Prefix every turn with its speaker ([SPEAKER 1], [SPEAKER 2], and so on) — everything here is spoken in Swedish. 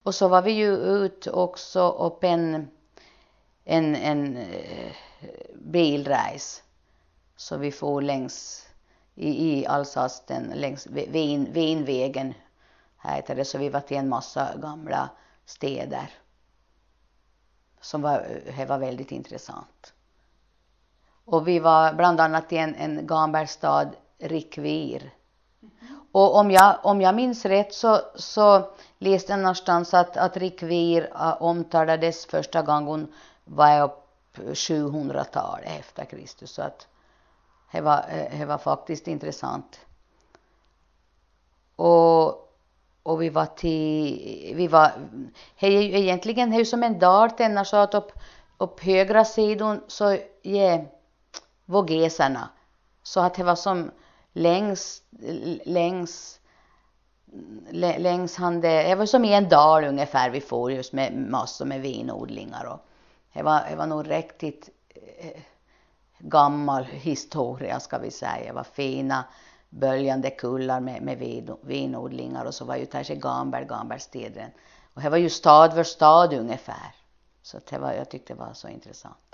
[SPEAKER 1] Och så var vi ju ut också och en bilreis. Så vi får längs i Alsasten längs Vinvägen här heter det. Så vi var till en massa gamla städer. Som var väldigt intressant. Och vi var bland annat i en Gamberstad, Rikvir. Och om jag minns rätt så läste jag någonstans att Rikvir omtalades första gången var upp 700-talet efter Kristus. Så att det var faktiskt intressant. Och vi var egentligen är som en dal så att upp högra sidan så är Vogeserna. Så att det var som längs han det var som i en dal ungefär vi får just med massor med vinodlingar och det var nog riktigt gammal historia ska vi säga. Det var fina böljande kullar med vinodlingar och så var ju kanske Gambersteden och det var ju stad för stad ungefär. Så jag tyckte det var så intressant.